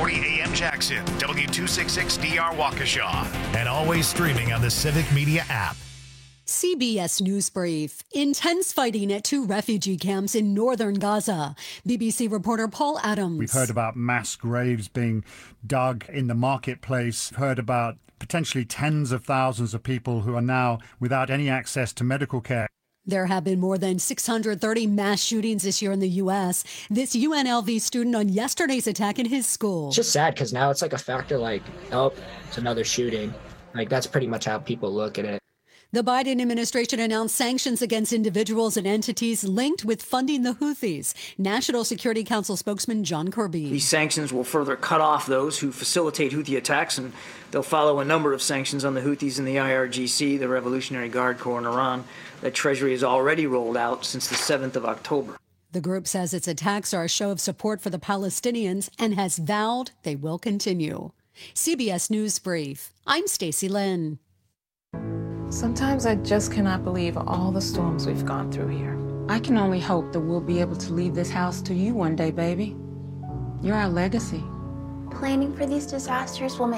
640 AM Jackson, W266DR Waukesha, and always streaming on the Civic Media app. CBS News Brief. Intense fighting at 2 refugee camps in northern Gaza. BBC reporter Paul Adams. We've heard about mass graves being dug in the marketplace. We've heard about potentially tens of thousands of people who are now without any access to medical care. There have been more than 630 mass shootings this year in the U.S. This UNLV student on yesterday's attack in his school. It's just sad because now it's like a factor like, oh, it's another shooting. Like, that's pretty much how people look at it. The Biden administration announced sanctions against individuals and entities linked with funding the Houthis. National Security Council spokesman John Kirby. These sanctions will further cut off those who facilitate Houthi attacks, and they'll follow a number of sanctions on the Houthis and the IRGC, the Revolutionary Guard Corps in Iran, that Treasury has already rolled out since the 7th of October. The group says its attacks are a show of support for the Palestinians and has vowed they will continue. CBS News Brief. I'm Stacey Lynn. Sometimes I just cannot believe all the storms we've gone through here. I can only hope that we'll be able to leave this house to you one day, baby. You're our legacy. Planning for these disasters will make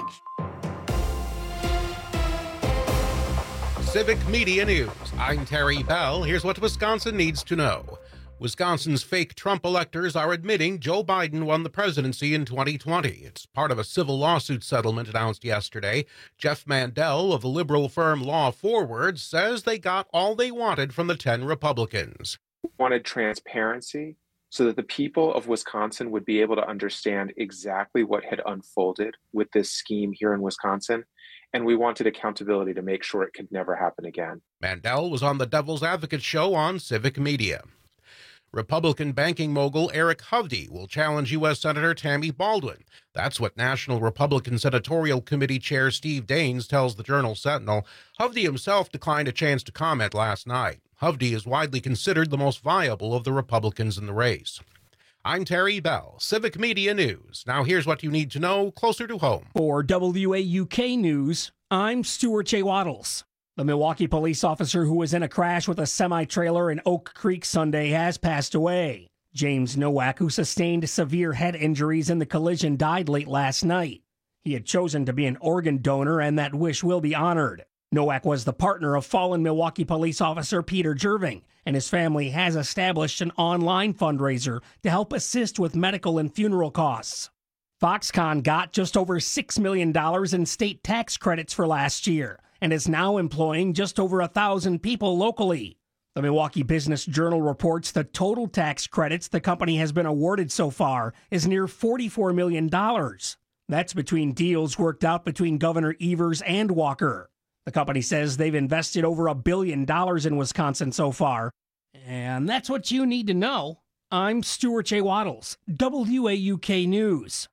Civic Media News. I'm Terry Bell. Here's what Wisconsin needs to know. Wisconsin's fake Trump electors are admitting Joe Biden won the presidency in 2020. It's part of a civil lawsuit settlement announced yesterday. Jeff Mandel of the liberal firm Law Forward says they got all they wanted from the 10 Republicans. Wanted transparency so that the people of Wisconsin would be able to understand exactly what had unfolded with this scheme here in Wisconsin. And we wanted accountability to make sure it could never happen again. Mandel was on the Devil's Advocate show on Civic Media. Republican banking mogul Eric Hovde will challenge U.S. Senator Tammy Baldwin. That's what National Republican Senatorial Committee Chair Steve Daines tells the Journal-Sentinel. Hovde himself declined a chance to comment last night. Hovde is widely considered the most viable of the Republicans in the race. I'm Terry Bell, Civic Media News. Now here's what you need to know closer to home. For WAUK News, I'm Stuart J. Waddles. The Milwaukee police officer who was in a crash with a semi-trailer in Oak Creek Sunday has passed away. James Nowak, who sustained severe head injuries in the collision, died late last night. He had chosen to be an organ donor, and that wish will be honored. Nowak was the partner of fallen Milwaukee police officer Peter Jerving, and his family has established an online fundraiser to help assist with medical and funeral costs. Foxconn got just over $6 million in state tax credits for last year, and is now employing just over 1,000 people locally. The Milwaukee Business Journal reports the total tax credits the company has been awarded so far is near $44 million. That's between deals worked out between Governor Evers and Walker. The company says they've invested over $1 billion in Wisconsin so far. And that's what you need to know. I'm Stuart J. Waddles, WAUK News.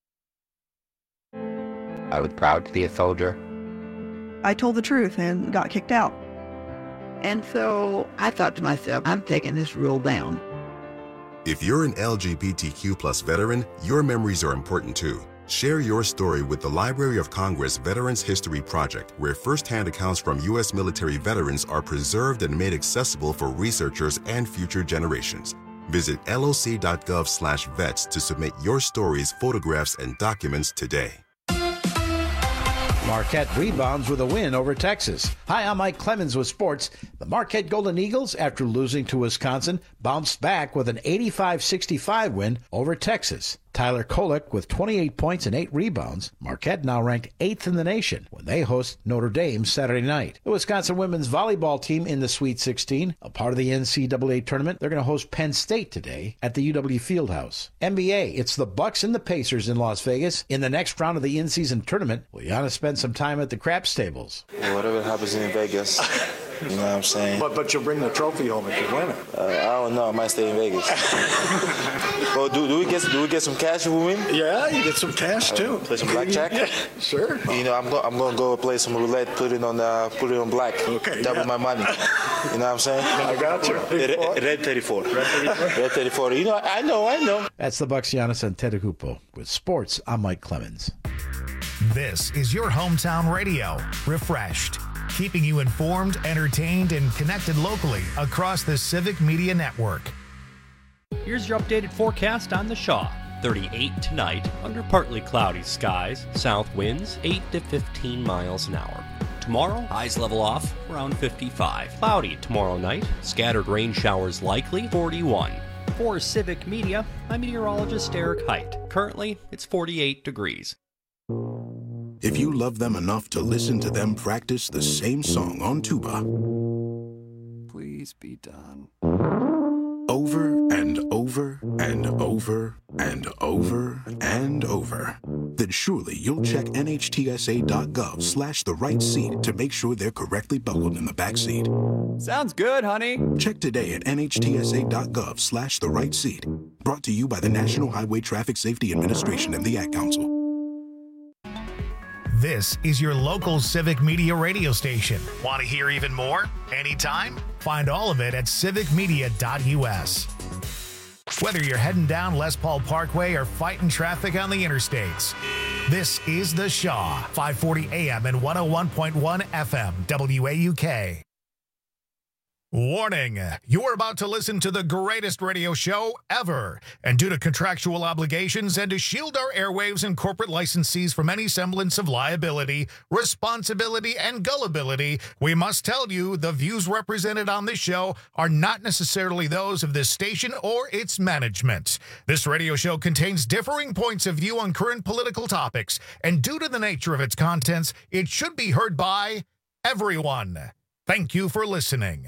I was proud to be a soldier. I told the truth and got kicked out. And so I thought to myself, I'm taking this rule down. If you're an LGBTQ plus veteran, your memories are important too. Share your story with the Library of Congress Veterans History Project, where firsthand accounts from U.S. military veterans are preserved and made accessible for researchers and future generations. Visit loc.gov/vets to submit your stories, photographs, and documents today. Marquette rebounds with a win over Texas. Hi, I'm Mike Clemens with sports. The Marquette Golden Eagles, after losing to Wisconsin, bounced back with an 85-65 win over Texas. Tyler Kolek with 28 points and 8 rebounds. Marquette now ranked 8th in the nation when they host Notre Dame Saturday night. The Wisconsin women's volleyball team in the Sweet 16, a part of the NCAA tournament, they're going to host Penn State today at the UW Fieldhouse. NBA, it's the Bucks and the Pacers in Las Vegas. In the next round of the in-season tournament, will Giannis spend some time at the craps tables? Well, whatever happens in Vegas, you know what I'm saying? But you'll bring the trophy home if you win it. I don't know. I might stay in Vegas. Well, do we get some cash if we win? Yeah, you get some cash too. Play some blackjack. Yeah, sure. You know, I'm gonna go play some roulette. Put it on black. Okay. Double my money. You know what I'm saying? I got you. Red 34. Red 34. You know, I know. That's the Bucks, Giannis Antetokounmpo. With sports, I'm Mike Clemens. This is your hometown radio, Refreshed, keeping you informed, entertained, and connected locally across the Civic Media Network. Here's your updated forecast on the Shaw. 38 tonight under partly cloudy skies, south winds 8 to 15 miles an hour. Tomorrow, highs level off around 55. Cloudy tomorrow night, scattered rain showers likely, 41. For Civic Media, I'm meteorologist Eric Height. Currently, it's 48 degrees. If you love them enough to listen to them practice the same song on tuba, please be done. Over and over and over and over and over, then surely you'll check NHTSA.gov/the right seat to make sure they're correctly buckled in the back seat. Sounds good, honey. Check today at NHTSA.gov/the right seat. Brought to you by the National Highway Traffic Safety Administration and the Ad Council. This is your local Civic Media radio station. Want to hear even more? Anytime? Find all of it at civicmedia.us. Whether you're heading down Les Paul Parkway or fighting traffic on the interstates, this is The Shaw, 540 AM and 101.1 FM, WAUK. Warning, you're about to listen to the greatest radio show ever. And due to contractual obligations and to shield our airwaves and corporate licensees from any semblance of liability, responsibility, and gullibility, we must tell you the views represented on this show are not necessarily those of this station or its management. This radio show contains differing points of view on current political topics, and due to the nature of its contents, it should be heard by everyone. Thank you for listening.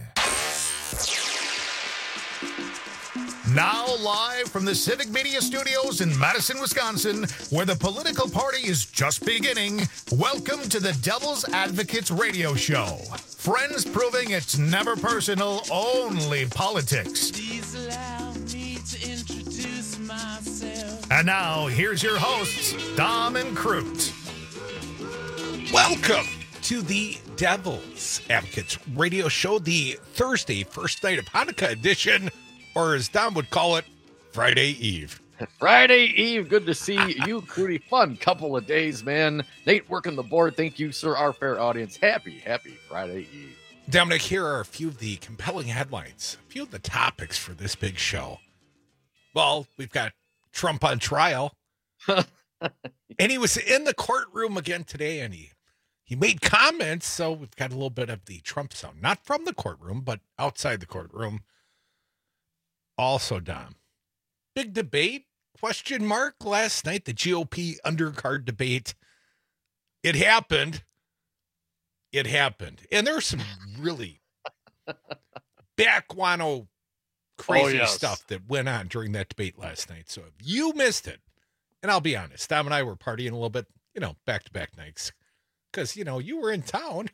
Now live from the Civic Media Studios in Madison, Wisconsin, where the political party is just beginning, welcome to the Devil's Advocates Radio Show. Friends proving it's never personal, only politics. Please allow me to introduce myself. And now, here's your hosts, Dom and Crute. Welcome to the Devil's Advocates Radio Show, the Thursday, first night of Hanukkah edition, or as Dom would call it, Friday Eve. Friday Eve. Good to see you, Crudy. Fun couple of days, man. Nate working the board. Thank you, sir, our fair audience. Happy Friday Eve. Dominic, here are a few of the compelling headlines, a few of the topics for this big show. Well, we've got Trump on trial. And he was in the courtroom again today, and he made comments, so we've got a little bit of the Trump sound. Not from the courtroom, but outside the courtroom. Also, Dom, big debate, question mark, last night, the GOP undercard debate. It happened. And there's some really backguano crazy stuff that went on during that debate last night. So if you missed it, and I'll be honest, Dom and I were partying a little bit, back-to-back nights. Because, you were in town.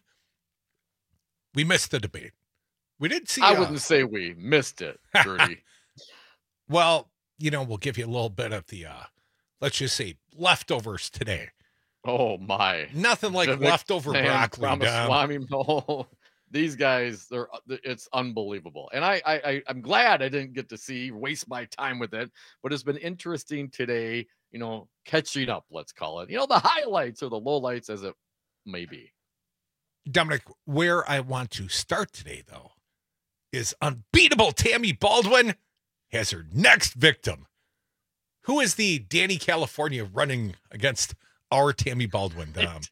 We missed the debate. We did see... I wouldn't say we missed it, Rudy. Well, we'll give you a little bit of the, let's just say, leftovers today. Oh, my. Nothing like leftover broccoli. Ramaswamy, no. These guys, it's unbelievable. And I'm glad I didn't get to waste my time with it. But it's been interesting today, catching up, let's call it. The highlights or the lowlights as it maybe. Dominic, where I want to start today, though, is unbeatable Tammy Baldwin has her next victim. Who is the Danny California running against our Tammy Baldwin, Dom?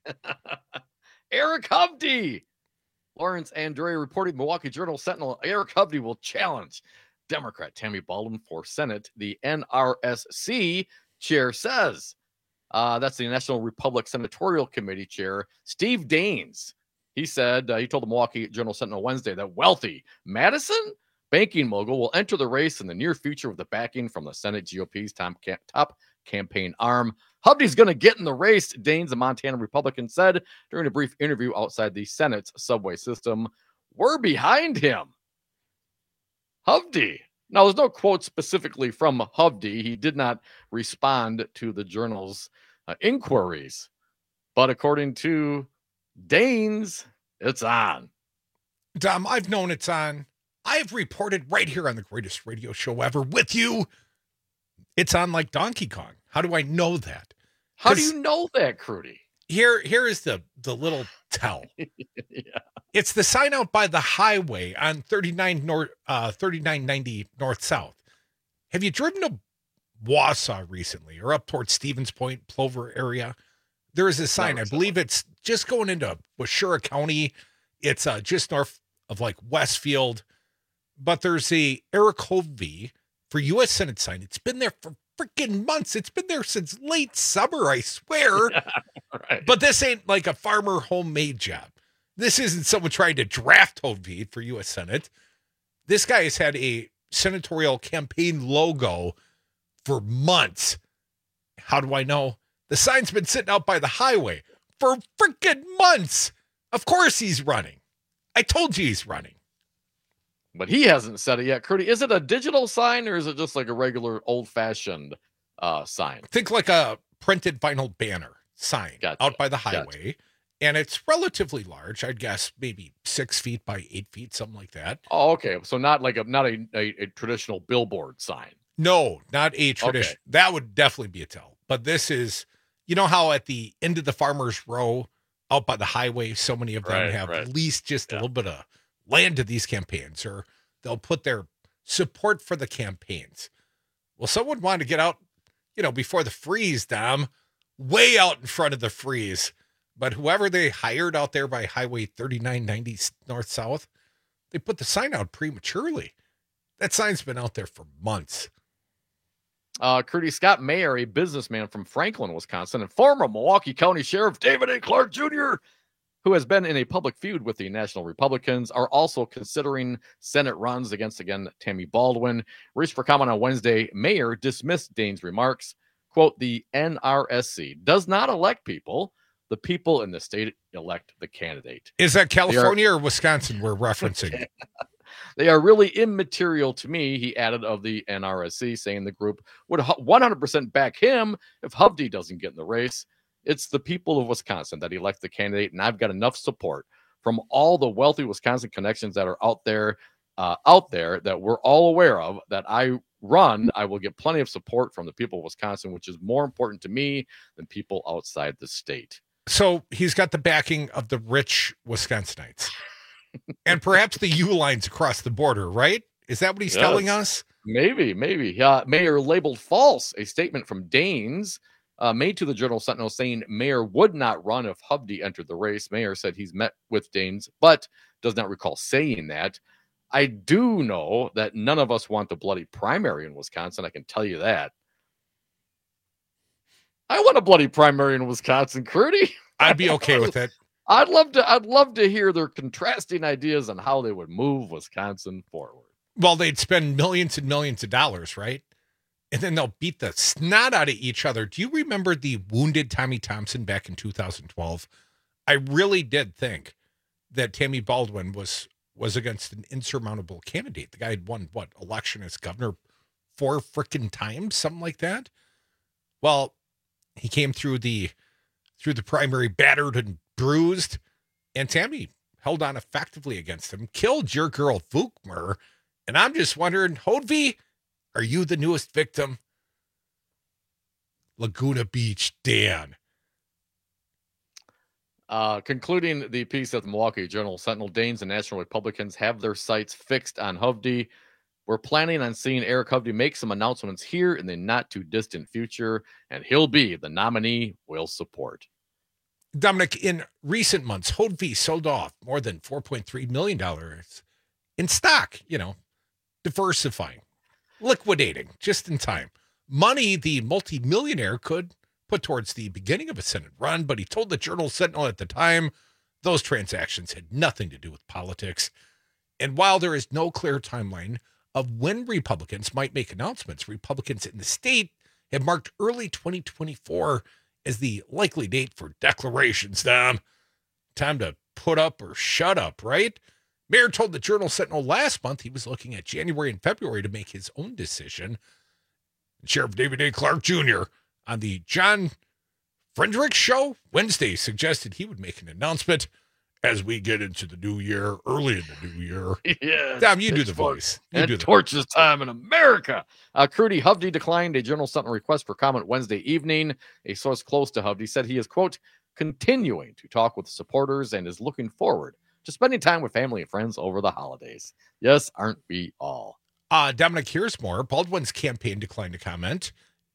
Eric Hovde. Lawrence Andrea reported Milwaukee Journal Sentinel. Eric Hovde will challenge Democrat Tammy Baldwin for Senate, the NRSC chair says. That's the National Republican Senatorial Committee chair, Steve Daines. He said, he told the Milwaukee Journal Sentinel Wednesday that wealthy Madison banking mogul will enter the race in the near future with the backing from the Senate GOP's top campaign arm. Hovde's going to get in the race, Daines, a Montana Republican, said during a brief interview outside the Senate's subway system. We're behind him. Hovde. Now, there's no quote specifically from Hovde. He did not respond to the Journal's inquiries. But according to Daines, it's on. Dom, I've known it's on. I've reported right here on the greatest radio show ever with you. It's on like Donkey Kong. How do I know that? How do you know that, Crudy? Here is the little tell. Yeah. It's the sign out by the highway on 3990 north south. Have you driven to Wausau recently, or up towards Stevens Point, Plover area. There is a sign. I believe it's just going into Washura County. It's just north of like Westfield. But there's a Eric Hovey for U.S. Senate sign. It's been there for freaking months. It's been there since late summer, I swear. Yeah, right. But this ain't like a farmer homemade job. This isn't someone trying to draft Hovey for U.S. Senate. This guy has had a senatorial campaign logo for months. How do I know? The sign's been sitting out by the highway for freaking months. Of course he's running. I told you he's running. But he hasn't said it yet. Curdy, is it a digital sign or is it just like a regular old-fashioned sign? Think like a printed vinyl banner sign out by the highway. And it's relatively large. I'd guess maybe 6 feet by 8 feet, something like that. Oh, okay. So not like a traditional billboard sign. No, not a tradition. Okay. That would definitely be a tell. But this is, you know how at the end of the farmer's row out by the highway, so many of them have at least just a little bit of land to these campaigns, or they'll put their support for the campaigns. Well, someone wanted to get out, before the freeze, Dom, way out in front of the freeze. But whoever they hired out there by Highway 3990 north-south, they put the sign out prematurely. That sign's been out there for months. Curtis Scott Mayer, a businessman from Franklin, Wisconsin, and former Milwaukee County Sheriff David A. Clark Jr., who has been in a public feud with the National Republicans, are also considering Senate runs against, Tammy Baldwin. Raised for comment on Wednesday, Mayer dismissed Daines' remarks. Quote, the NRSC does not elect people. The people in the state elect the candidate. Is that California or Wisconsin we're referencing? They are really immaterial to me, he added, of the NRSC, saying the group would 100% back him if Hovde doesn't get in the race. It's the people of Wisconsin that elect the candidate, and I've got enough support from all the wealthy Wisconsin connections that are out there that we're all aware of, that I will get plenty of support from the people of Wisconsin, which is more important to me than people outside the state. So he's got the backing of the rich Wisconsinites and perhaps the U-lines across the border, right? Is that what he's telling us? Maybe. Mayer labeled false a statement from Daines made to the Journal-Sentinel saying Mayer would not run if Hovde entered the race. Mayer said he's met with Daines, but does not recall saying that. I do know that none of us want the bloody primary in Wisconsin. I can tell you that. I want a bloody primary in Wisconsin, Curdy. I'd be okay with it. I'd love to hear their contrasting ideas on how they would move Wisconsin forward. Well, they'd spend millions and millions of dollars, right? And then they'll beat the snot out of each other. Do you remember the wounded Tommy Thompson back in 2012? I really did think that Tammy Baldwin was against an insurmountable candidate. The guy had won, election as governor 4 frickin' times, something like that. Well, he came through the primary battered and bruised, and Tammy held on effectively against him, killed your girl Vukmer, and I'm just wondering, Hovey, are you the newest victim? Laguna Beach, Dan. Concluding the piece at the Milwaukee Journal-Sentinel, Daines and National Republicans have their sights fixed on Hovde. We're planning on seeing Eric Hovde make some announcements here in the not-too-distant future, and he'll be the nominee we'll support. Dominic, in recent months, Hovde sold off more than $4.3 million in stock, diversifying, liquidating just in time. Money the multimillionaire could put towards the beginning of a Senate run, but he told the Journal-Sentinel at the time those transactions had nothing to do with politics. And while there is no clear timeline of when Republicans might make announcements, Republicans in the state have marked early 2024 as the likely date for declarations. Time to put up or shut up, right? Mayer told the Journal-Sentinel last month he was looking at January and February to make his own decision. Sheriff David A. Clark Jr. on the John Fredericks Show Wednesday suggested he would make an announcement as we get into the new year, early in the new year. Yeah, Dom, you do the voice. And torches time in America. Curdy Hovde declined a Journal-Sentinel request for comment Wednesday evening. A source close to Hovde said he is, quote, continuing to talk with supporters and is looking forward to spending time with family and friends over the holidays. Yes, aren't we all? Dominic, here's more. Baldwin's campaign declined to comment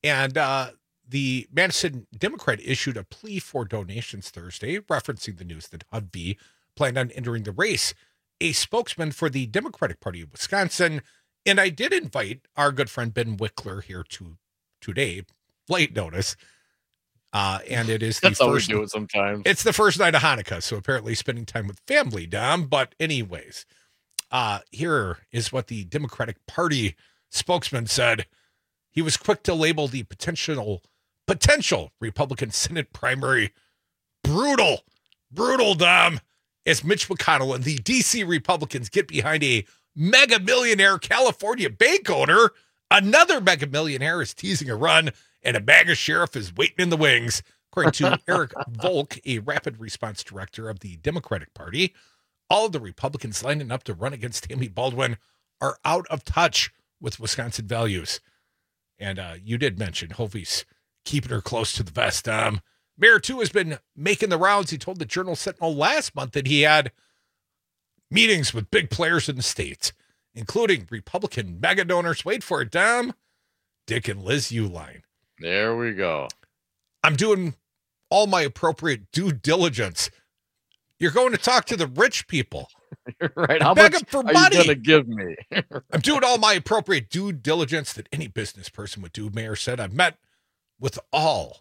And the Madison Democrat issued a plea for donations Thursday, referencing the news that Hudby planned on entering the race. A spokesman for the Democratic Party of Wisconsin, and I did invite our good friend Ben Wickler here today, late notice. And it is the That's how we first. do it sometimes. It's the first night of Hanukkah, so apparently spending time with family, Dom. But anyways, here is what the Democratic Party spokesman said. He was quick to label the potential Republican Senate primary brutal, Dom, as Mitch McConnell and the D.C. Republicans get behind a mega millionaire California bank owner. Another mega millionaire is teasing a run, and a MAGA sheriff is waiting in the wings, according to Eric Volk, a rapid response director of the Democratic Party. All of the Republicans lining up to run against Tammy Baldwin are out of touch with Wisconsin values. And you did mention Hovey's keeping her close to the vest. Mayor, too, has been making the rounds. He told the Journal Sentinel last month that he had meetings with big players in the state, including Republican mega donors. Wait for it, Dom. Dick and Liz Uihlein. There we go. I'm doing all my appropriate due diligence. You're going to talk to the rich people. You're right. How much for are money. you going to give me? I'm doing all my appropriate due diligence that any business person would do, Mayor said. I've met with all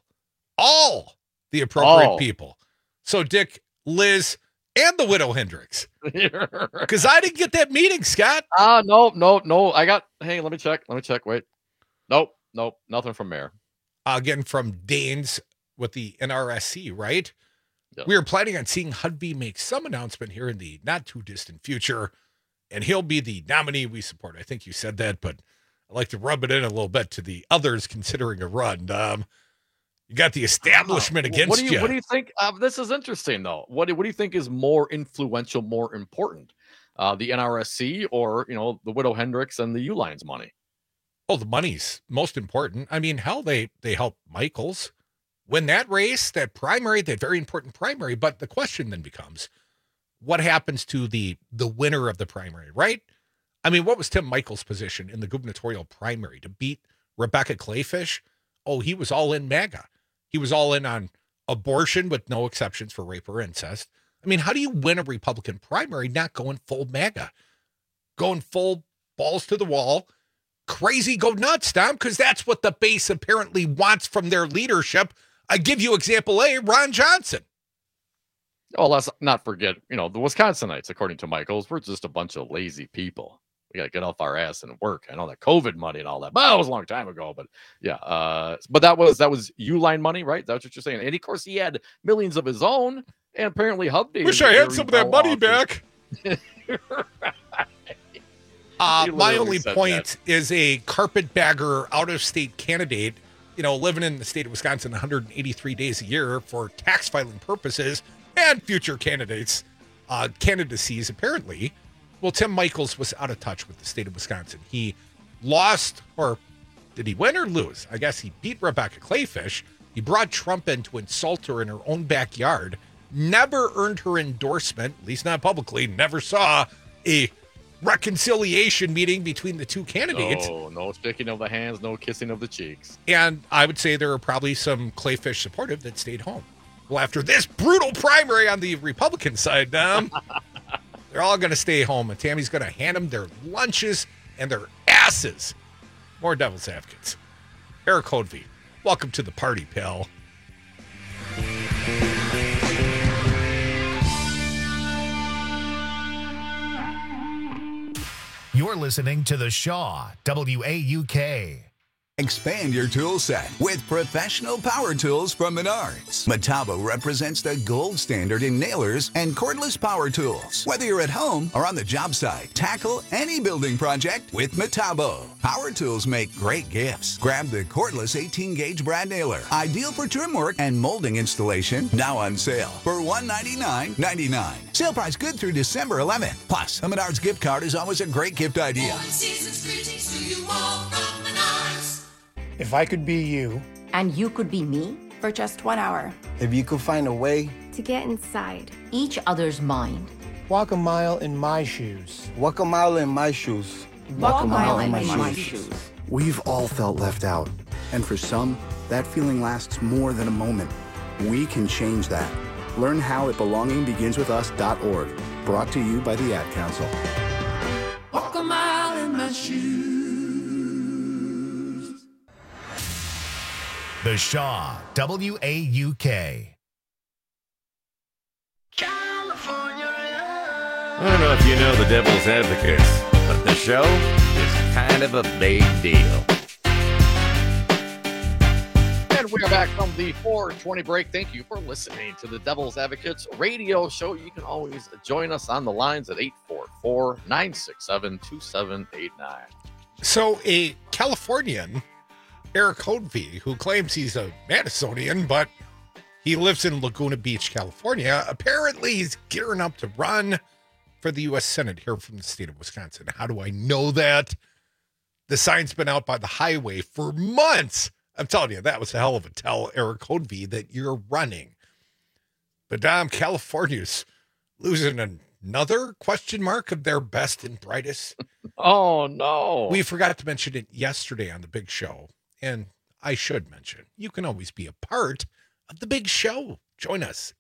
the appropriate people. So Dick, Liz, and the widow Hendricks. Because I didn't get that meeting, Scott. No. Hey, let me check. Wait. Nope. Nothing from Mayor. Again, from Danes with the NRSC, right? Yep. We are planning on seeing Hudby make some announcement here in the not too distant future, and he'll be the nominee we support. I think you said that, but I like to rub it in a little bit to the others considering a run. You got the establishment against you. What do you think? This is interesting, though. What do you think is more influential, more important? The NRSC or, the widow Hendricks and the Uihlein's money? Oh, the money's most important. I mean, hell, they helped Michaels win that race, that primary, that very important primary. But the question then becomes, what happens to the winner of the primary, right? I mean, what was Tim Michaels' position in the gubernatorial primary to beat Rebecca Clayfish? Oh, he was all in MAGA. He was all in on abortion with no exceptions for rape or incest. I mean, how do you win a Republican primary not going full MAGA? Going full balls to the wall, crazy, go nuts, Dom, because that's what the base apparently wants from their leadership. I give you example A, Ron Johnson. Oh, let's not forget, the Wisconsinites, according to Michaels, we're just a bunch of lazy people. We got to get off our ass and work. I know that COVID money and all that, but that was a long time ago. But yeah, but that was Uihlein money, right? That's what you're saying. And of course, he had millions of his own, and apparently Hudby. Wish I had some of that money back. My only point is a carpetbagger out-of-state candidate, living in the state of Wisconsin 183 days a year for tax filing purposes and future candidacies, apparently. Well, Tim Michaels was out of touch with the state of Wisconsin. He lost, or did he win or lose? I guess he beat Rebecca Clayfish. He brought Trump in to insult her in her own backyard. Never earned her endorsement, at least not publicly. Never saw a reconciliation meeting between the two candidates. No shaking of the hands, no kissing of the cheeks. And I would say there are probably some Clayfish supportive that stayed home. Well, after this brutal primary on the Republican side, they're all going to stay home, and Tammy's going to hand them their lunches and their asses. More devil's advocates. Eric Hodvey, welcome to the party, pal. You're listening to The Shaw, WAUK. Expand your tool set with professional power tools from Menards. Metabo represents the gold standard in nailers and cordless power tools. Whether you're at home or on the job site, tackle any building project with Metabo. Power tools make great gifts. Grab the cordless 18-gauge brad nailer, ideal for trim work and molding installation, now on sale for $199.99. Sale price good through December 11th. Plus, a Menards gift card is always a great gift idea. If I could be you. And you could be me. For just 1 hour. If you could find a way. To get inside. Each other's mind. Walk a mile in my shoes. Walk a mile in my shoes. Walk a mile in my shoes. We've all felt left out. And for some, that feeling lasts more than a moment. We can change that. Learn how at belongingbeginswithus.org. Brought to you by the Ad Council. Walk a mile in my shoes. The Shaw, WAUK. I don't know if you know the Devil's Advocates, but the show is kind of a big deal. And we are back from the 420 break. Thank you for listening to the Devil's Advocates radio show. You can always join us on the lines at 844-967-2789. So a Californian, Eric Hodvie, who claims he's a Madisonian, but he lives in Laguna Beach, California, apparently he's gearing up to run for the U.S. Senate here from the state of Wisconsin. How do I know that? The sign's been out by the highway for months. I'm telling you, that was a hell of a tell, Eric Hodvie, that you're running. But California's losing another question mark of their best and brightest. Oh, no. We forgot to mention it yesterday on the big show. And I should mention, you can always be a part of the big show. Join us,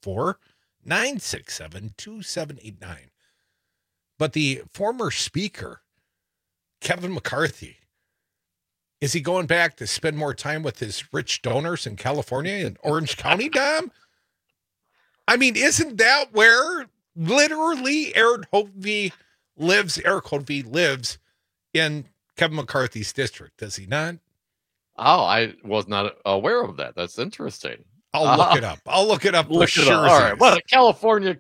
844-967-2789. But the former speaker, Kevin McCarthy, is he going back to spend more time with his rich donors in California in Orange County, Dom? I mean, isn't that where literally Eric Hodvie lives? Eric Hodvie lives in Kevin McCarthy's district, does he not? Oh, I was not aware of that. That's interesting. I'll look it up. I'll look it up. Look it up. All right. Well, California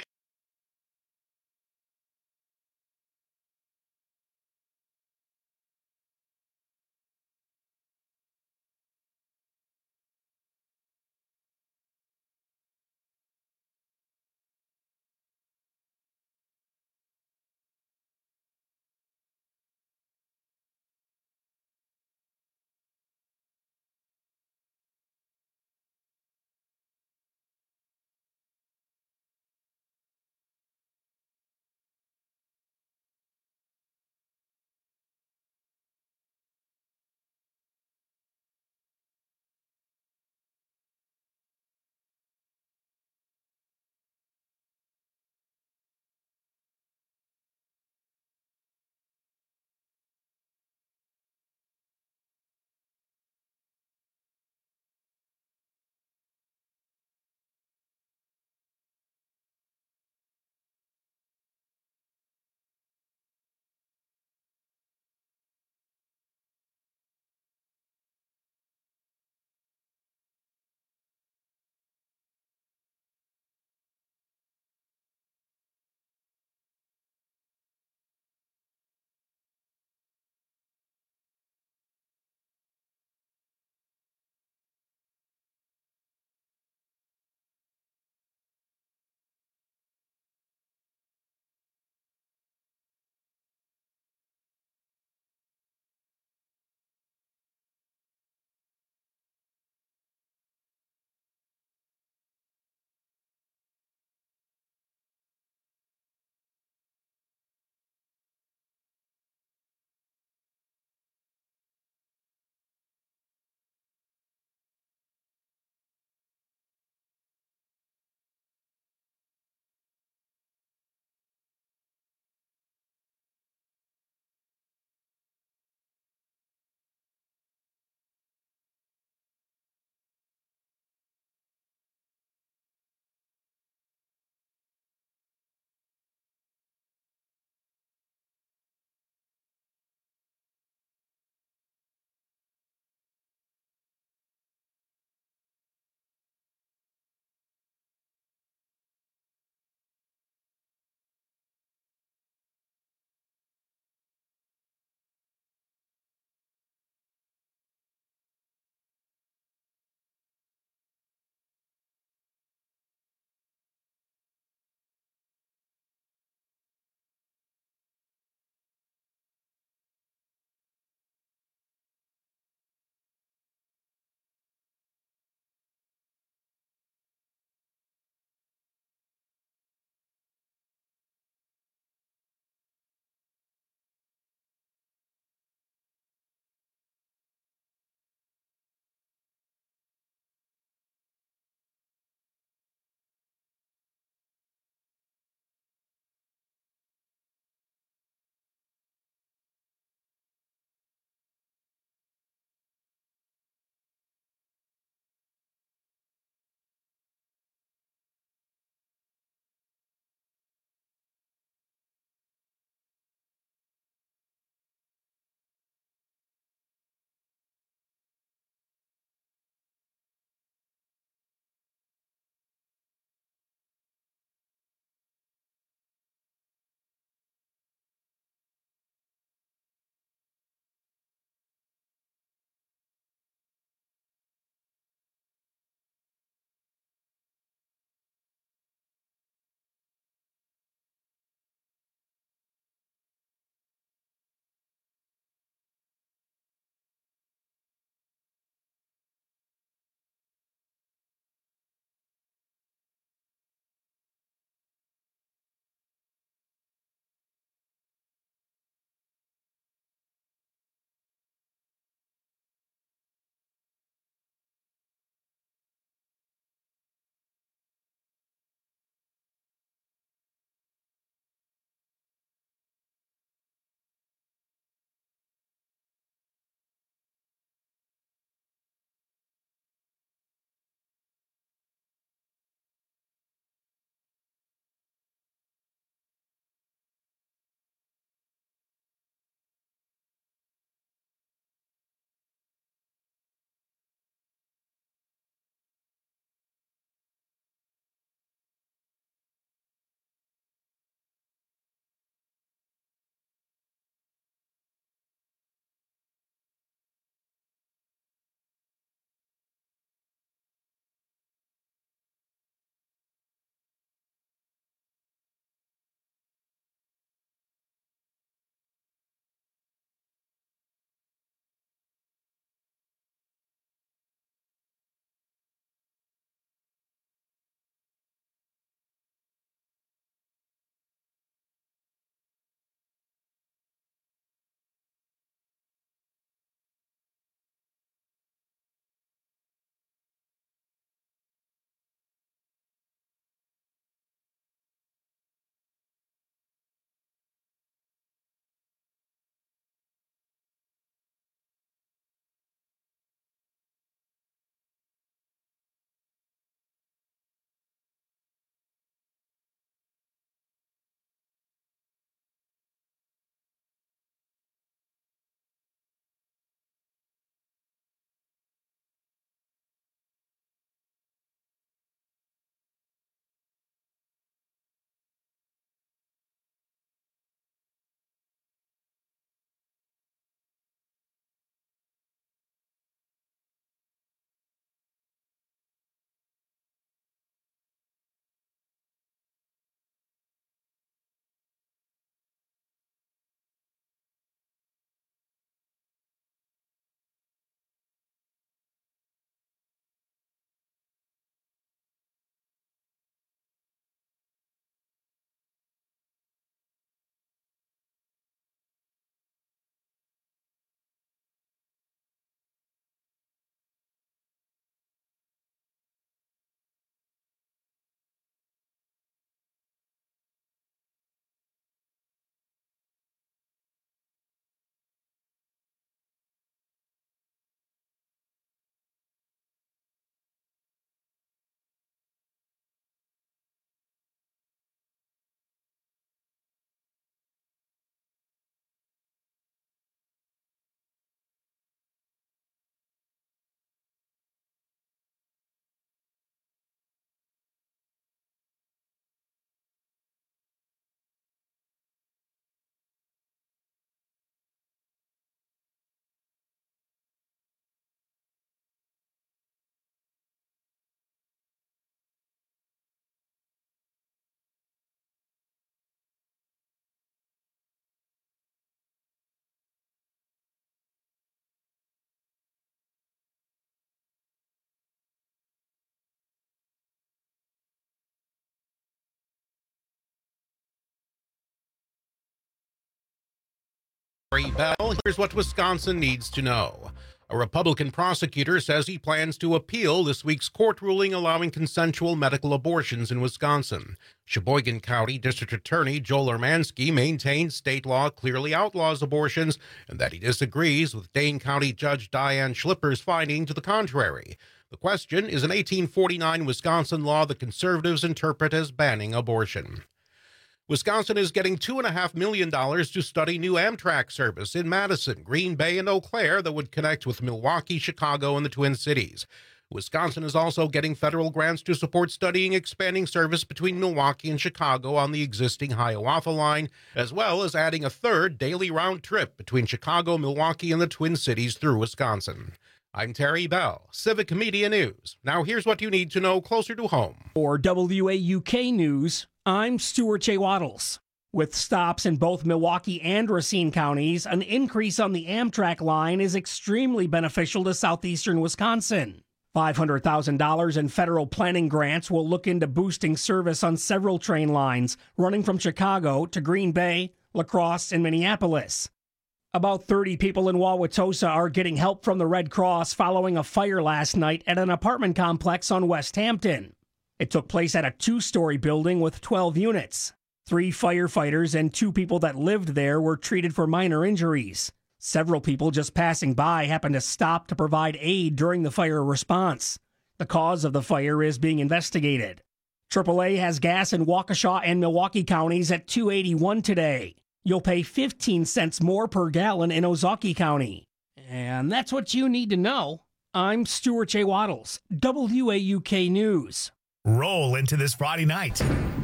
Terry Bell, here's what Wisconsin needs to know. A Republican prosecutor says he plans to appeal this week's court ruling allowing consensual medical abortions in Wisconsin. Sheboygan County District Attorney Joel Ermansky maintains state law clearly outlaws abortions and that he disagrees with Dane County Judge Diane Schlipper's finding to the contrary. The question is an 1849 Wisconsin law that conservatives interpret as banning abortion. Wisconsin is getting $2.5 million to study new Amtrak service in Madison, Green Bay, and Eau Claire that would connect with Milwaukee, Chicago, and the Twin Cities. Wisconsin is also getting federal grants to support studying expanding service between Milwaukee and Chicago on the existing Hiawatha line, as well as adding a third daily round trip between Chicago, Milwaukee, and the Twin Cities through Wisconsin. I'm Terry Bell, Civic Media News. Now here's what you need to know closer to home. For WAUK News, I'm Stuart J. Waddles. With stops in both Milwaukee and Racine counties, an increase on the Amtrak line is extremely beneficial to southeastern Wisconsin. $500,000 in federal planning grants will look into boosting service on several train lines running from Chicago to Green Bay, La Crosse, and Minneapolis. About 30 people in Wauwatosa are getting help from the Red Cross following a fire last night at an apartment complex on West Hampton. It took place at a 2-story building with 12 units. 3 firefighters and 2 people that lived there were treated for minor injuries. Several people just passing by happened to stop to provide aid during the fire response. The cause of the fire is being investigated. AAA has gas in Waukesha and Milwaukee counties at $2.81 today. You'll pay 15 cents more per gallon in Ozaukee County. And that's what you need to know. I'm Stuart J. Waddles, WAUK News. Roll into this Friday night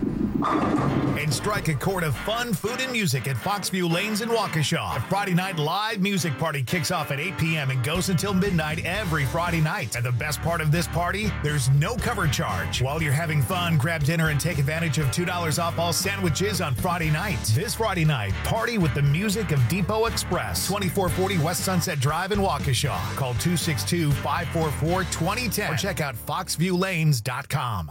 and strike a chord of fun, food, and music at Foxview Lanes in Waukesha. The Friday night live music party kicks off at 8 p.m. and goes until midnight every Friday night. And the best part of this party, there's no cover charge. While you're having fun, grab dinner and take advantage of $2 off all sandwiches on Friday night. This Friday night, party with the music of Depot Express, 2440 West Sunset Drive in Waukesha. Call 262-544-2010 or check out foxviewlanes.com.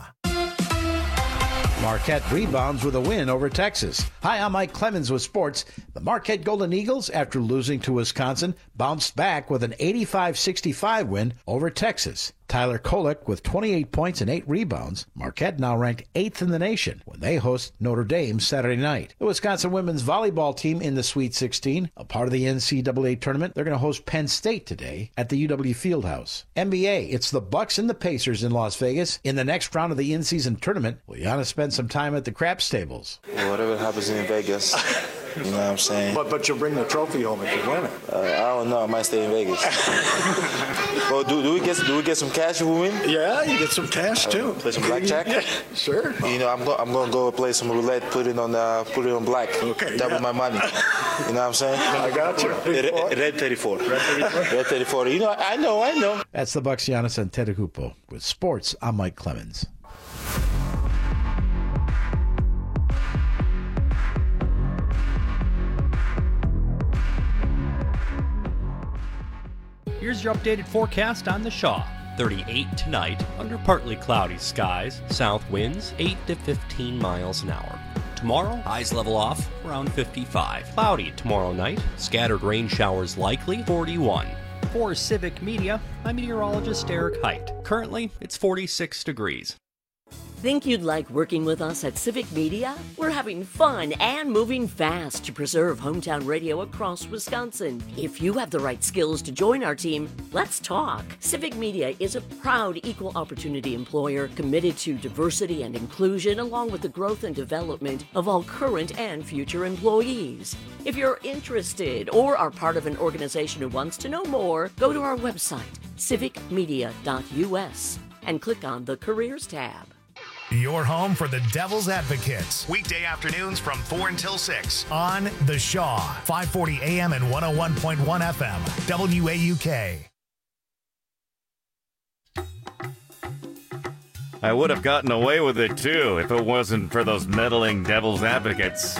Marquette rebounds with a win over Texas. Hi, I'm Mike Clemens with sports. The Marquette Golden Eagles, after losing to Wisconsin, bounced back with an 85-65 win over Texas. Tyler Kolek with 28 points and 8 rebounds. Marquette now ranked 8th in the nation when they host Notre Dame Saturday night. The Wisconsin women's volleyball team in the Sweet 16, a part of the NCAA tournament, they're going to host Penn State today at the UW Fieldhouse. NBA, it's the Bucks and the Pacers in Las Vegas. In the next round of the in-season tournament, will Giannis spend some time at the craps tables? Well, whatever happens in Vegas, you know what I'm saying? But you'll bring the trophy home if you win it. I don't know. I might stay in Vegas. Well, do we get some cash if we win? Yeah, you get some cash too. Play some blackjack. Yeah, sure. You know, I'm going to go play some roulette. Put it on black. Okay. Double my money. You know what I'm saying? I got you. Red 34. Red 34. You know, I know. That's the Bucks, Giannis Antetokounmpo. With sports, I'm Mike Clemens. Here's your updated forecast on the Shaw. 38 tonight, under partly cloudy skies, south winds 8 to 15 miles an hour. Tomorrow, highs level off around 55. Cloudy tomorrow night, scattered rain showers likely, 41. For Civic Media, I'm meteorologist Eric Height. Currently, it's 46 degrees. Think you'd like working with us at Civic Media? We're having fun and moving fast to preserve hometown radio across Wisconsin. If you have the right skills to join our team, let's talk. Civic Media is a proud equal opportunity employer committed to diversity and inclusion along with the growth and development of all current and future employees. If you're interested or are part of an organization who wants to know more, go to our website, civicmedia.us, and click on the Careers tab. Your home for the Devil's Advocates. Weekday afternoons from 4 until 6 on The Shaw, 540 AM and 101.1 FM, WAUK. I would have gotten away with it, too, if it wasn't for those meddling Devil's Advocates.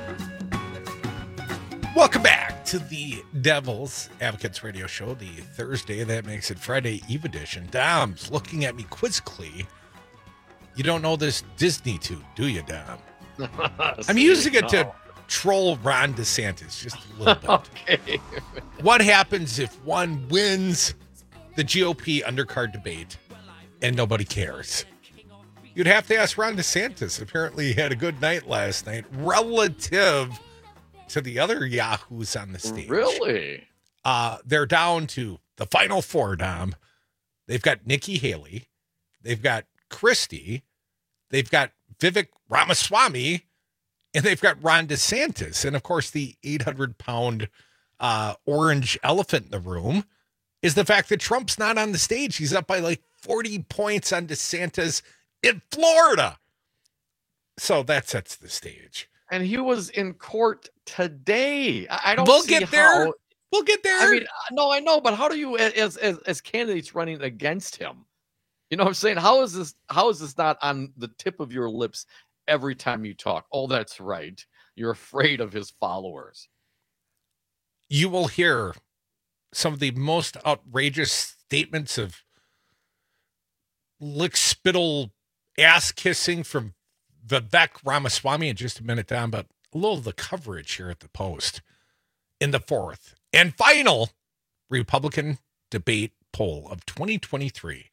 Welcome back to the Devil's Advocates radio show, the Thursday. That makes it Friday Eve edition. Dom's looking at me quizzically. You don't know this Disney toot, do you, Dom? I'm using it to troll Ron DeSantis just a little bit. Okay. What happens if one wins the GOP undercard debate and nobody cares? You'd have to ask Ron DeSantis. Apparently he had a good night last night relative to the other yahoos on the stage. Really? They're down to the final four, Dom. They've got Nikki Haley. They've got Christie. They've got Vivek Ramaswamy. And they've got Ron DeSantis. And, of course, the 800-pound orange elephant in the room is the fact that Trump's not on the stage. He's up by like 40 points on DeSantis in Florida. So that sets the stage. And he was in court today. I don't We'll see get there. how... We'll get there. I mean, no, I know, but how do you, as candidates running against him, you know what I'm saying? How is this not on the tip of your lips every time you talk? Oh, that's right. You're afraid of his followers. You will hear some of the most outrageous statements of lick-spittle ass-kissing from Vivek Ramaswamy in just a minute, Don, but a little of the coverage here at the Post in the fourth and final Republican debate poll of 2023.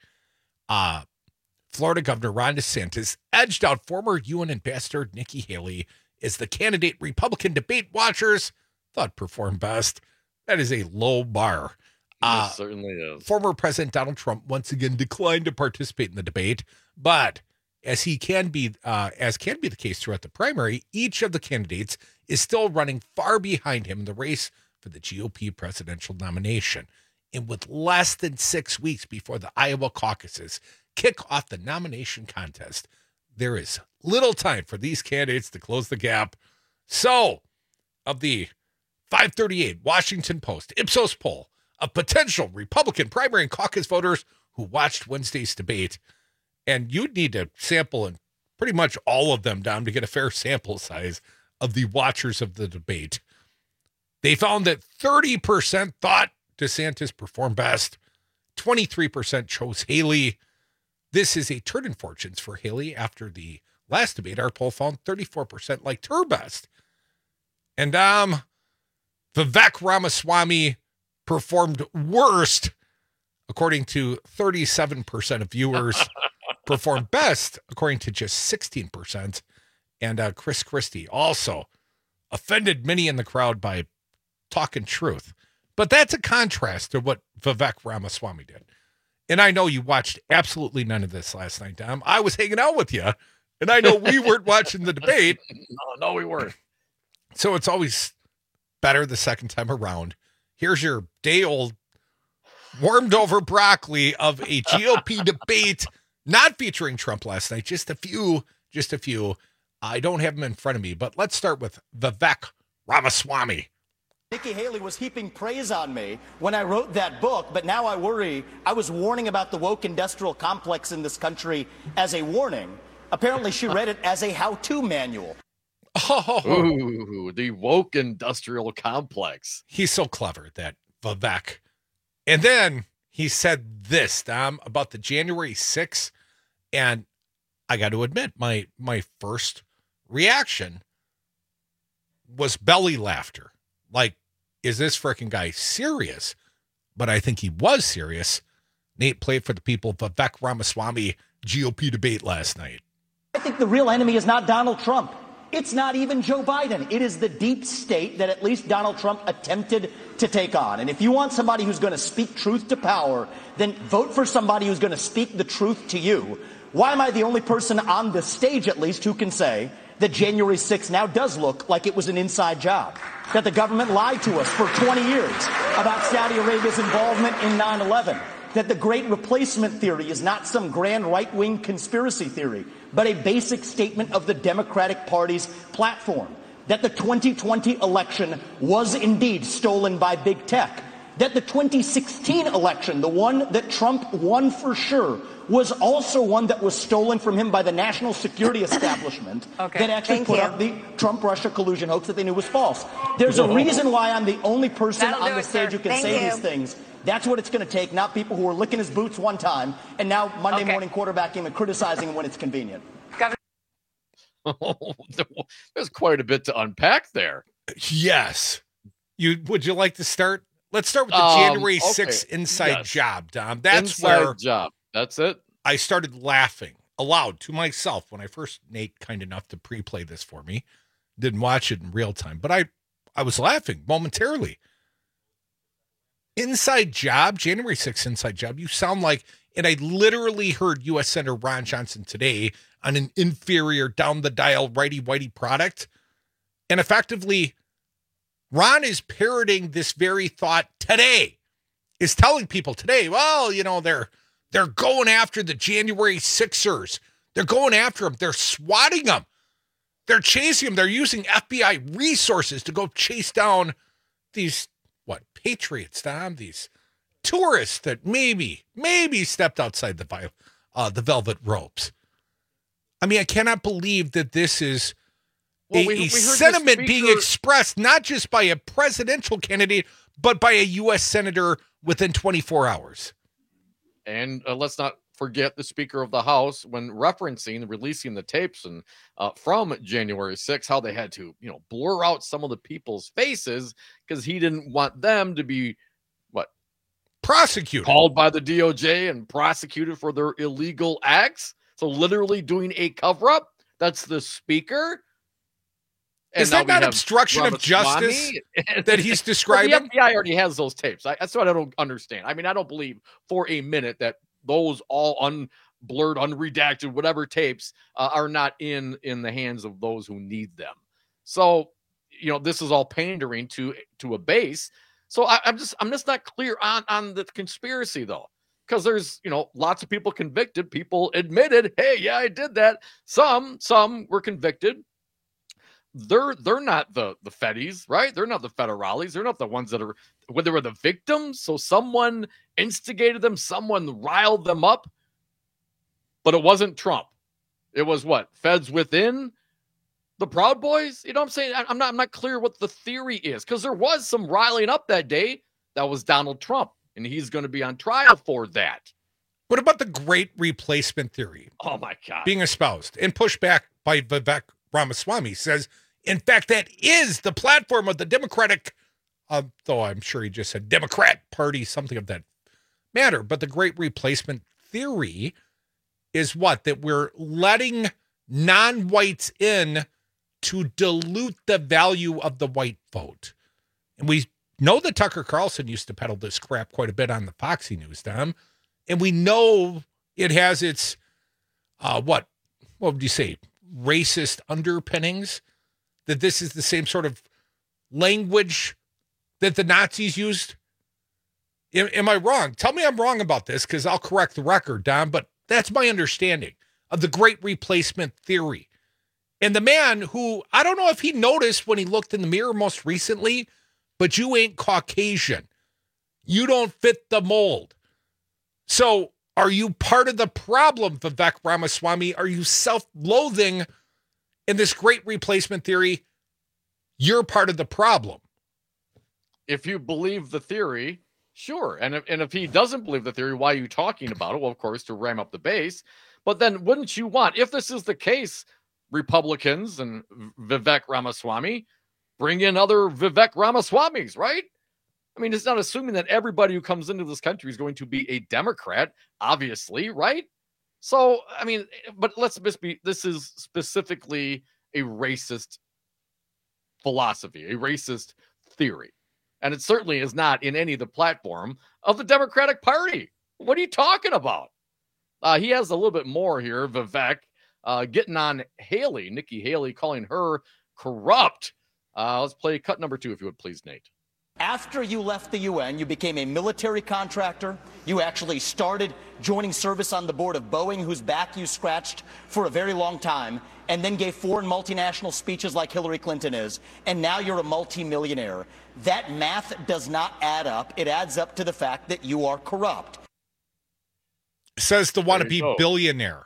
Florida Governor Ron DeSantis edged out former UN Ambassador Nikki Haley as the candidate Republican debate watchers thought performed best. That is a low bar. It certainly is. Former President Donald Trump once again declined to participate in the debate, but as can be the case throughout the primary, each of the candidates is still running far behind him in the race for the GOP presidential nomination. And with less than 6 weeks before the Iowa caucuses kick off the nomination contest, there is little time for these candidates to close the gap. So, of the 538 Washington Post Ipsos poll of potential Republican primary and caucus voters who watched Wednesday's debate, and you'd need to sample in pretty much all of them, Dom, to get a fair sample size of the watchers of the debate. They found that 30% thought DeSantis performed best. 23% chose Haley. This is a turn in fortunes for Haley after the last debate. Our poll found 34% liked her best. And Vivek Ramaswamy performed worst, according to 37% of viewers. Performed best, according to just 16%. And Chris Christie also offended many in the crowd by talking truth. But that's a contrast to what Vivek Ramaswamy did. And I know you watched absolutely none of this last night, Dom. I was hanging out with you, and I know we weren't watching the debate. No, we weren't. So it's always better the second time around. Here's your day-old warmed over broccoli of a GOP debate, not featuring Trump last night. Just a few. I don't have them in front of me, but let's start with Vivek Ramaswamy. Nikki Haley was heaping praise on me when I wrote that book, but now I worry. I was warning about the woke industrial complex in this country as a warning. Apparently, she read it as a how-to manual. Ooh, the woke industrial complex. He's so clever, that Vivek. And then he said this, Dom, about the January 6th, and I got to admit, my first reaction was belly laughter. Like, is this freaking guy serious? But I think he was serious. Nate, played for the people. Vivek Ramaswamy GOP debate last night. I think the real enemy is not Donald Trump. It's not even Joe Biden. It is the deep state that at least Donald Trump attempted to take on. And if you want somebody who's going to speak truth to power, then vote for somebody who's going to speak the truth to you. Why am I the only person on the stage, at least, who can say that January 6th now does look like it was an inside job? That the government lied to us for 20 years about Saudi Arabia's involvement in 9/11. That the Great Replacement theory is not some grand right-wing conspiracy theory, but a basic statement of the Democratic Party's platform. That the 2020 election was indeed stolen by big tech. That the 2016 election, the one that Trump won for sure, was also one that was stolen from him by the national security establishment that actually put up the Trump-Russia collusion hoax that they knew was false. There's a reason why I'm the only person on the stage who can say these things. That's what it's going to take, not people who are licking his boots one time and now Monday morning quarterbacking him and criticizing him when it's convenient. There's quite a bit to unpack there. Yes. Would you like to start? Let's start with the January 6th inside job, Dom. That's inside job. That's it. I started laughing aloud to myself when I first, Nate, kind enough to pre-play this for me. Didn't watch it in real time, but I was laughing momentarily. Inside job, January 6th inside job. You sound like, and I literally heard U.S. Senator Ron Johnson today on an inferior down the dial righty-whitey product. And effectively, Ron is parroting this very thought today, is telling people today, well, they're going after the January 6ers. They're going after them. They're swatting them. They're chasing them. They're using FBI resources to go chase down these, patriots, Tom? These tourists that maybe stepped outside the velvet ropes. I mean, I cannot believe that this is a sentiment being expressed not just by a presidential candidate, but by a U.S. senator within 24 hours. And let's not forget the Speaker of the House when releasing the tapes and from January 6th, how they had to, blur out some of the people's faces because he didn't want them to be prosecuted, called by the DOJ and prosecuted for their illegal acts. So literally doing a cover-up. That's the Speaker. And is that not obstruction of justice that he's describing? Well, the FBI already has those tapes. That's what I don't understand. I mean, I don't believe for a minute that those all unblurred, unredacted, whatever tapes are not in the hands of those who need them. So, this is all pandering to a base. So I'm just not clear on the conspiracy though, because there's lots of people convicted, people admitted, hey, yeah, I did that. Some were convicted. They're not the Feddies, right? They're not the federales. They're not the ones that they were the victims. So someone instigated them, someone riled them up, but it wasn't Trump. It was feds within the Proud Boys. You know what I'm saying? I'm not clear what the theory is, because there was some riling up that day. That was Donald Trump, and he's going to be on trial for that. What about the great replacement theory? Oh my God. Being espoused and pushed back by Vivek Ramaswamy, says, in fact, that is the platform of the Democratic, though I'm sure he just said Democrat Party, something of that matter. But the great replacement theory is that we're letting non-whites in to dilute the value of the white vote. And we know that Tucker Carlson used to peddle this crap quite a bit on the Foxy News, Tom. And we know it has its, what would you say, racist underpinnings, that this is the same sort of language that the Nazis used. Am I wrong? Tell me I'm wrong about this, because I'll correct the record, Don, but that's my understanding of the great replacement theory. And the man who, I don't know if he noticed when he looked in the mirror most recently, but you ain't Caucasian. You don't fit the mold. So are you part of the problem, Vivek Ramaswamy? Are you self-loathing in this great replacement theory? You're part of the problem. If you believe the theory, sure. And if he doesn't believe the theory, why are you talking about it? Well, of course, to ram up the base. But then wouldn't you want, if this is the case, Republicans and Vivek Ramaswamy, bring in other Vivek Ramaswamys, right? I mean, it's not assuming that everybody who comes into this country is going to be a Democrat, obviously, right? So, I mean, but this is specifically a racist philosophy, a racist theory. And it certainly is not in any of the platform of the Democratic Party. What are you talking about? He has a little bit more here, Vivek, getting on Haley, Nikki Haley, calling her corrupt. Let's play cut number 2, if you would please, Nate. After you left the UN, you became a military contractor. You actually started joining service on the board of Boeing, whose back you scratched for a very long time, and then gave foreign multinational speeches like Hillary Clinton is. And now you're a multimillionaire. That math does not add up. It adds up to the fact that you are corrupt. Says the wannabe billionaire.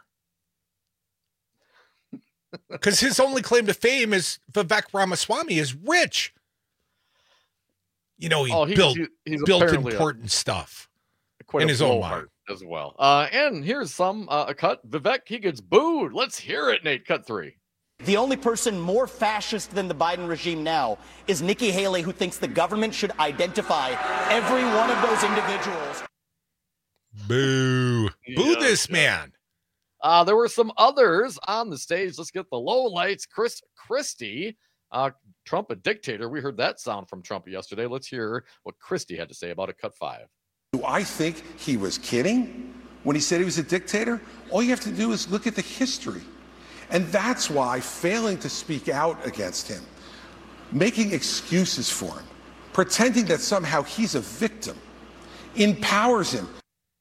Because his only claim to fame is Vivek Ramaswamy is rich. You know, he built important stuff in his own mind as well. And here's a cut. Vivek, he gets booed. Let's hear it, Nate. Cut 3. The only person more fascist than the Biden regime now is Nikki Haley, who thinks the government should identify every one of those individuals. Boo. Boo this man. There were some others on the stage. Let's get the lowlights. Chris Christie, Trump a dictator. We heard that sound from Trump yesterday. Let's hear what Christie had to say about it. Cut 5. Do I think he was kidding when he said he was a dictator? All you have to do is look at the history. And that's why failing to speak out against him, making excuses for him, pretending that somehow he's a victim, empowers him.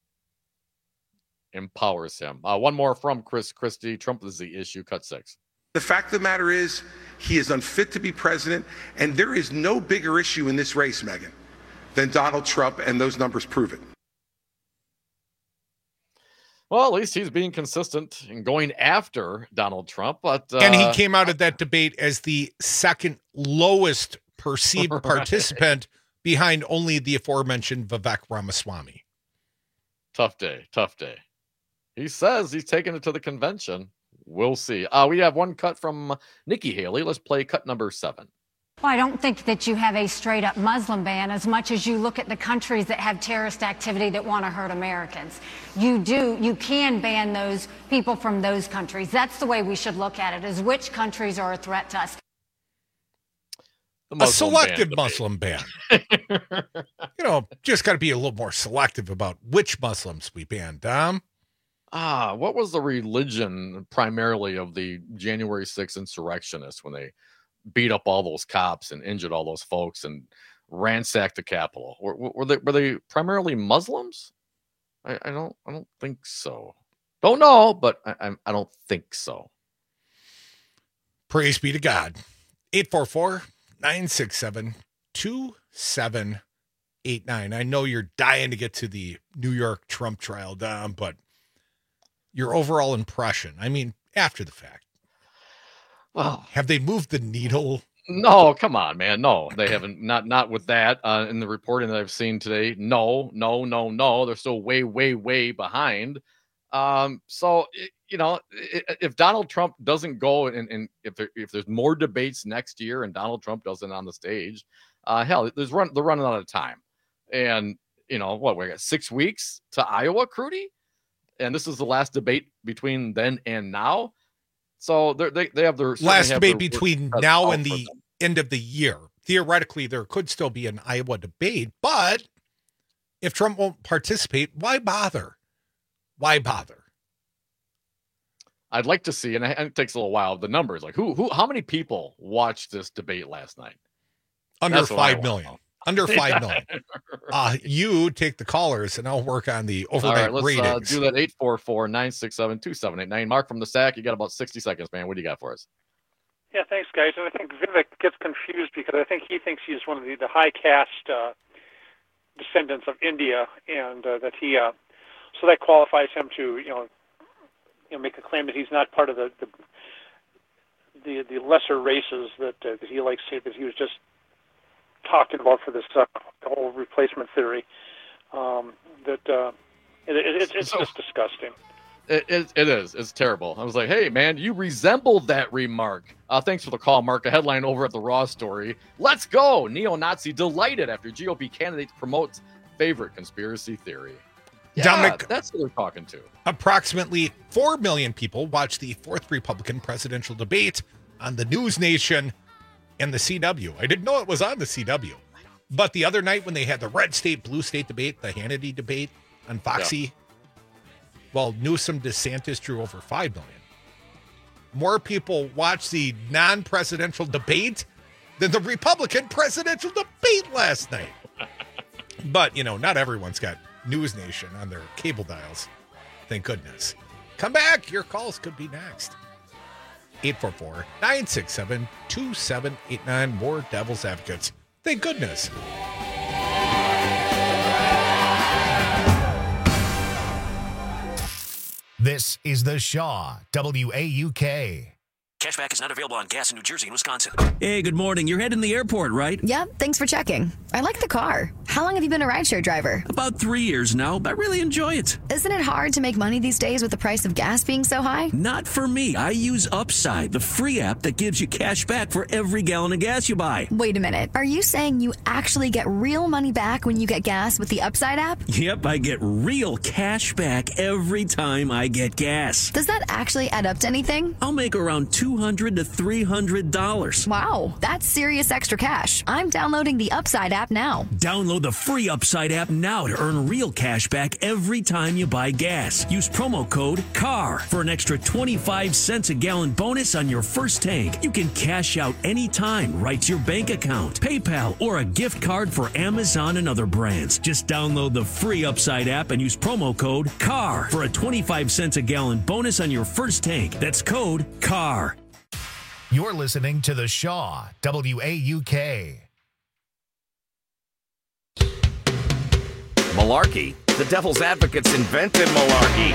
Empowers him. One more from Chris Christie. Trump is the issue. Cut 6. The fact of the matter is, he is unfit to be president, and there is no bigger issue in this race, Megyn, than Donald Trump, and those numbers prove it. Well, at least he's being consistent in going after Donald Trump. But and he came out of that debate as the second lowest perceived participant behind only the aforementioned Vivek Ramaswamy. Tough day. He says he's taking it to the convention. We'll see. We have one cut from Nikki Haley. Let's play cut number 7. Well, I don't think that you have a straight up Muslim ban as much as you look at the countries that have terrorist activity that want to hurt Americans. You can ban those people from those countries. That's the way we should look at it, is which countries are a threat to us. A selective Muslim ban. Just got to be a little more selective about which Muslims we ban, Dom. What was the religion primarily of the January 6th insurrectionists when they beat up all those cops and injured all those folks and ransacked the Capitol? Were they primarily Muslims? I don't think so. Don't know, but I don't think so. Praise be to God. 844-967-2789. I know you're dying to get to the New York Trump trial, Dom, but your overall impression, I mean, after the fact. Well, have they moved the needle? No, come on, man. No, they haven't. Not with that. In the reporting that I've seen today, no. They're still way behind. So if Donald Trump doesn't go and if there's more debates next year and Donald Trump doesn't on the stage, they're running out of time. And we got 6 weeks to Iowa, Crudy, and this is the last debate between then and now. So they have their last debate between now and the end of the year. Theoretically, there could still be an Iowa debate, but if Trump won't participate, why bother? I'd like to see, and it takes a little while, the numbers. Like how many people watched this debate last night? Under 5 million. Under 5 million. You take the callers, and I'll work on the overnight ratings. Let's do that. 844-967-2789. Mark from the SAC, you got about 60 seconds, man. What do you got for us? Yeah, thanks, guys. And I think Vivek gets confused because I think he thinks he's one of the high caste descendants of India, and that he so that qualifies him to make a claim that he's not part of the lesser races that he likes to say that he was just talking about for this whole replacement theory. It's just disgusting. It is. It's terrible. I was like, hey, man, you resembled that remark. Thanks for the call, Mark. A headline over at the Raw story. Let's go. Neo-Nazi delighted after GOP candidate promotes favorite conspiracy theory. Yeah, Dominic, that's who they're talking to. Approximately 4 million people watched the 4th Republican presidential debate on the News Nation and the CW. I didn't know it was on the CW. But the other night when they had the red state, blue state debate, the Hannity debate on Foxy, well, Newsom DeSantis drew over 5 million. More people watched the non-presidential debate than the Republican presidential debate last night. But, not everyone's got News Nation on their cable dials. Thank goodness. Come back. Your calls could be next. 844-967-2789. More Devil's Advocates. Thank goodness. This is the Shaw WAUK. Cashback is not available on gas in New Jersey and Wisconsin. Hey, good morning. You're heading to the airport, right? Yep, thanks for checking. I like the car. How long have you been a rideshare driver? About 3 years now, but I really enjoy it. Isn't it hard to make money these days with the price of gas being so high? Not for me. I use Upside, the free app that gives you cash back for every gallon of gas you buy. Wait a minute. Are you saying you actually get real money back when you get gas with the Upside app? Yep, I get real cash back every time I get gas. Does that actually add up to anything? I'll make around $200 to $300. Wow, that's serious extra cash. I'm downloading the Upside app now. Download the free Upside app now to earn real cash back every time you buy gas. Use promo code CAR for an extra 25 cents a gallon bonus on your first tank. You can cash out anytime right to your bank account, PayPal, or a gift card for Amazon and other brands. Just download the free Upside app and use promo code CAR for a 25 cents a gallon bonus on your first tank. That's code CAR. You're listening to The Shaw, WAUK. Malarkey. The Devil's Advocates invented malarkey.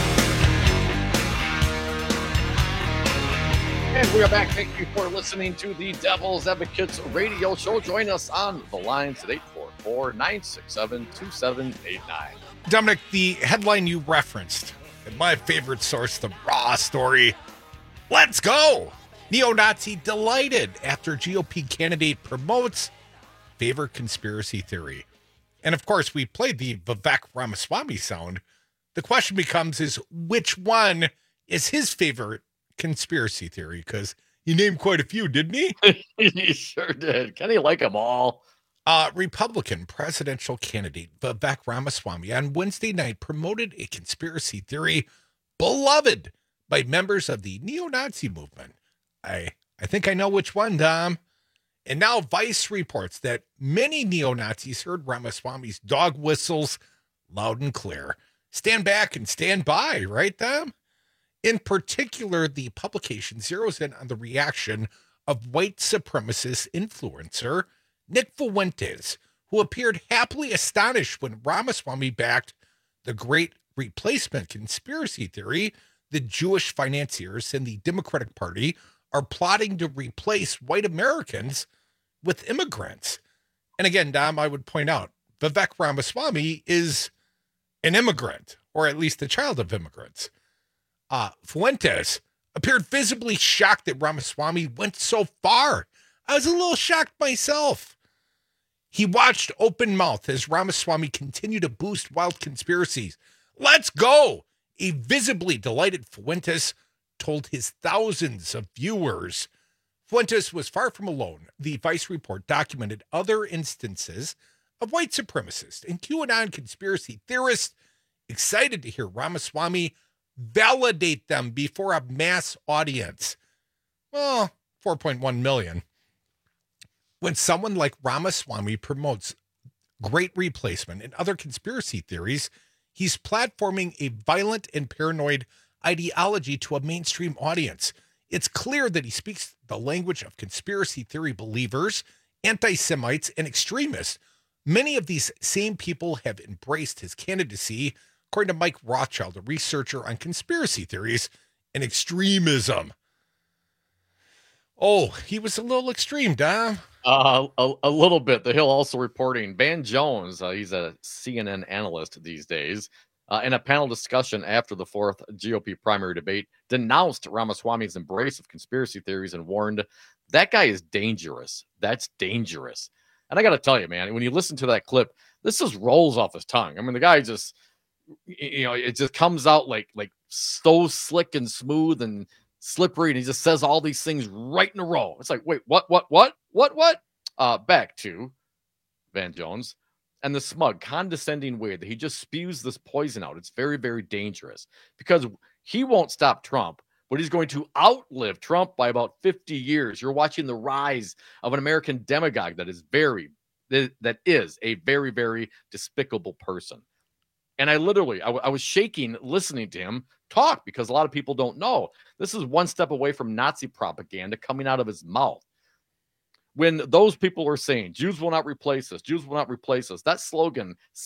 And we are back. Thank you for listening to the Devil's Advocates radio show. Join us on the lines at 844-967-2789. Dominic, the headline you referenced, and my favorite source, the Raw story. Let's go! Neo-Nazi delighted after GOP candidate promotes favorite conspiracy theory. And of course, we played the Vivek Ramaswamy sound. The question becomes is which one is his favorite conspiracy theory? Because he named quite a few, didn't he? He sure did. Can he like them all? Republican presidential candidate Vivek Ramaswamy on Wednesday night promoted a conspiracy theory beloved by members of the neo-Nazi movement. I think I know which one, Dom. And now Vice reports that many neo-Nazis heard Ramaswamy's dog whistles loud and clear. Stand back and stand by, right, Dom? In particular, the publication zeroes in on the reaction of white supremacist influencer Nick Fuentes, who appeared happily astonished when Ramaswamy backed the Great Replacement conspiracy theory. The Jewish financiers in the Democratic Party are plotting to replace white Americans with immigrants. And again, Dom, I would point out, Vivek Ramaswamy is an immigrant, or at least a child of immigrants. Fuentes appeared visibly shocked that Ramaswamy went so far. I was a little shocked myself. He watched open mouth as Ramaswamy continued to boost wild conspiracies. Let's go! A visibly delighted Fuentes told his thousands of viewers. Fuentes was far from alone. The Vice report documented other instances of white supremacists and QAnon conspiracy theorists excited to hear Ramaswamy validate them before a mass audience. Well, 4.1 million. When someone like Ramaswamy promotes Great Replacement and other conspiracy theories, he's platforming a violent and paranoid ideology to a mainstream audience. It's clear that he speaks the language of conspiracy theory believers, anti-Semites, and extremists. Many of these same people have embraced his candidacy, according to Mike Rothschild, a researcher on conspiracy theories and extremism. Oh, he was a little extreme, Dom. A little bit. The Hill also reporting Van Jones, he's a CNN analyst these days, in a panel discussion after the fourth GOP primary debate, denounced Ramaswamy's embrace of conspiracy theories and warned, that guy is dangerous. That's dangerous. And I got to tell you, man, when you listen to that clip, this just rolls off his tongue. I mean, the guy just, it just comes out like so slick and smooth and slippery, and he just says all these things right in a row. It's like, wait, what? Back to Van Jones and the smug, condescending way that he just spews this poison out. It's very, very dangerous because he won't stop Trump, but he's going to outlive Trump by about 50 years. You're watching the rise of an American demagogue that is a very, very despicable person. And I was shaking listening to him talk because a lot of people don't know. This is one step away from Nazi propaganda coming out of his mouth. When those people are saying, Jews will not replace us, Jews will not replace us, that slogan sits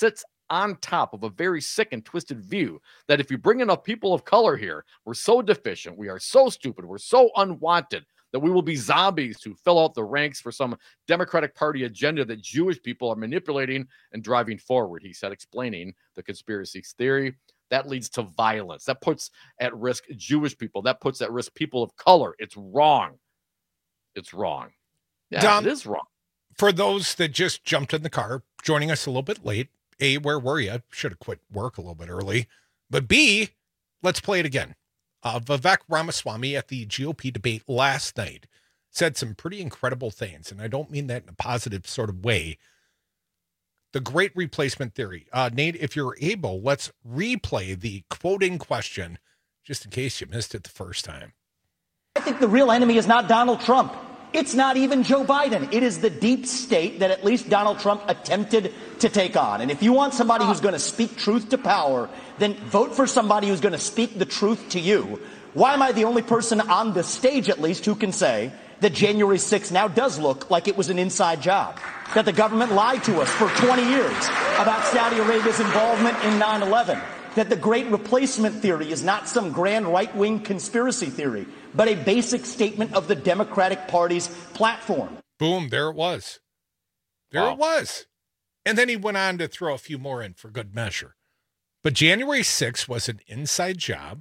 on top of a very sick and twisted view that if you bring enough people of color here, we're so deficient, we are so stupid, we're so unwanted, that we will be zombies to fill out the ranks for some Democratic Party agenda that Jewish people are manipulating and driving forward, he said, explaining the conspiracy theory. That leads to violence. That puts at risk Jewish people. That puts at risk people of color. It's wrong. It's wrong. Yeah, Dom, it is wrong. For those that just jumped in the car, joining us a little bit late, A, where were you? Should have quit work a little bit early. But B, let's play it again. Vivek Ramaswamy at the GOP debate last night said some pretty incredible things, and I don't mean that in a positive sort of way. The great replacement theory. Nate, if you're able, let's replay the quoting question just in case you missed it the first time. I think the real enemy is not Donald Trump. It's not even Joe Biden. It is the deep state that at least Donald Trump attempted to take on. And if you want somebody who's going to speak truth to power, then vote for somebody who's going to speak the truth to you. Why am I the only person on the stage, at least, who can say that January 6th now does look like it was an inside job? That the government lied to us for 20 years about Saudi Arabia's involvement in 9/11? That the Great Replacement theory is not some grand right-wing conspiracy theory, but a basic statement of the Democratic Party's platform. Boom, there it was. There it was. And then he went on to throw a few more in for good measure. But January 6th was an inside job.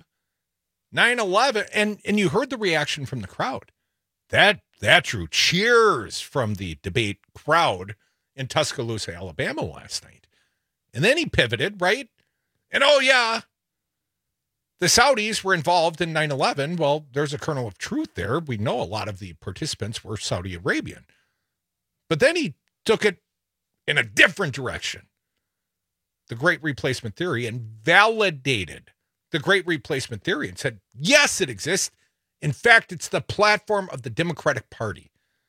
9/11, and you heard the reaction from the crowd. That drew cheers from the debate crowd in Tuscaloosa, Alabama last night. And then he pivoted, right? And oh yeah, the Saudis were involved in 9/11. Well, there's a kernel of truth there. We know a lot of the participants were Saudi Arabian. But then he took it in a different direction. The Great Replacement Theory, and validated the Great Replacement Theory and said, yes, it exists. In fact, it's the platform of the Democratic Party.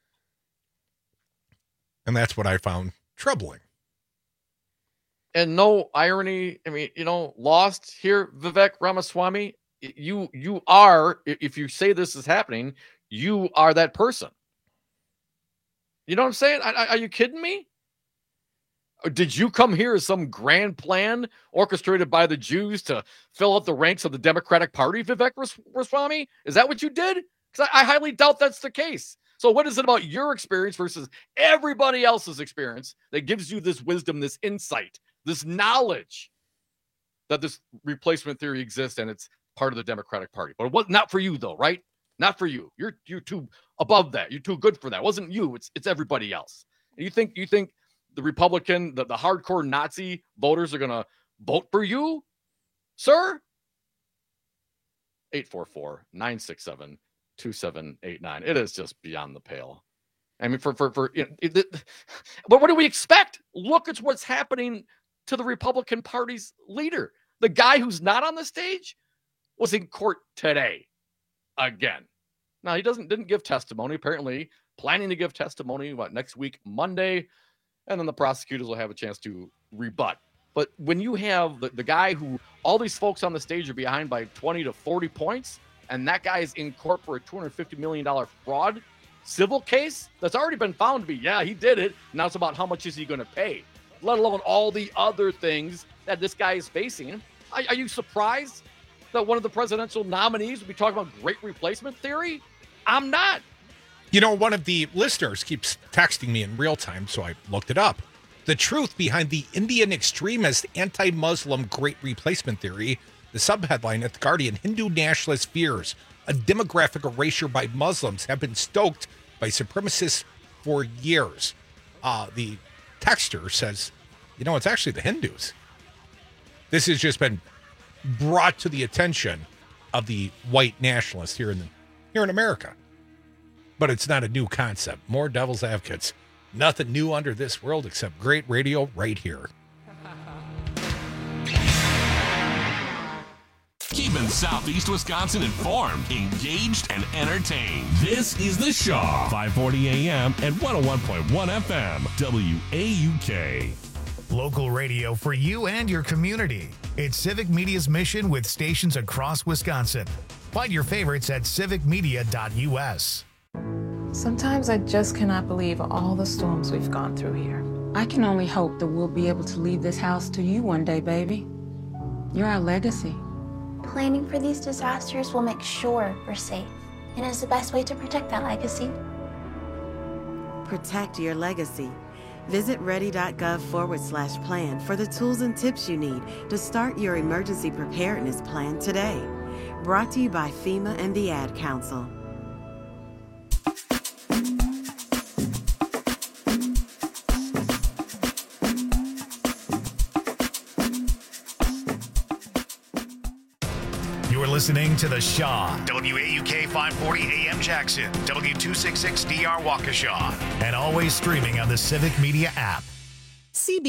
And that's what I found troubling. And no irony, I mean, lost here, Vivek Ramaswamy. You are, if you say this is happening, you are that person. You know what I'm saying? Are you kidding me? Or did you come here as some grand plan orchestrated by the Jews to fill out the ranks of the Democratic Party, Vivek Ramaswamy? Is that what you did? Because I highly doubt that's the case. So what is it about your experience versus everybody else's experience that gives you this wisdom, this insight, this knowledge that this replacement theory exists and it's part of the Democratic Party? But it was not for you, though, right? Not for you. You're too above that. You're too good for that. It wasn't you. It's everybody else. And you think the Republican, the hardcore Nazi voters are going to vote for you, sir? 844-967-2789. It is just beyond the pale. I mean, but what do we expect? Look at what's happening to the Republican Party's leader. The guy who's not on the stage was in court today again. Now, he didn't give testimony, apparently planning to give testimony, next week, Monday, and then the prosecutors will have a chance to rebut. But when you have the guy who all these folks on the stage are behind by 20 to 40 points, and that guy is in court for a $250 million fraud civil case that's already been found to be, yeah, he did it. Now it's about how much is he going to pay, let alone all the other things that this guy is facing. Are you surprised that one of the presidential nominees will be talking about great replacement theory? I'm not. One of the listeners keeps texting me in real time, so I looked it up. The truth behind the Indian extremist anti-Muslim Great Replacement Theory, the subheadline at The Guardian, Hindu nationalist fears a demographic erasure by Muslims have been stoked by supremacists for years. The texter says, it's actually the Hindus. This has just been brought to the attention of the white nationalists here in America. But it's not a new concept. More devil's advocates. Nothing new under this world except great radio right here. Keeping Southeast Wisconsin informed, engaged, and entertained. This is The Shaw, 540 AM and 101.1 FM, WAUK. Local radio for you and your community. It's Civic Media's mission with stations across Wisconsin. Find your favorites at civicmedia.us. Sometimes I just cannot believe all the storms we've gone through here. I can only hope that we'll be able to leave this house to you one day, baby. You're our legacy. Planning for these disasters will make sure we're safe, and is the best way to protect that legacy. Protect your legacy. Visit ready.gov/plan for the tools and tips you need to start your emergency preparedness plan today. Brought to you by FEMA and the Ad Council. You're listening to The Shaw, WAUK 540 AM Jackson, W266DR Waukesha, and always streaming on the Civic Media app. CB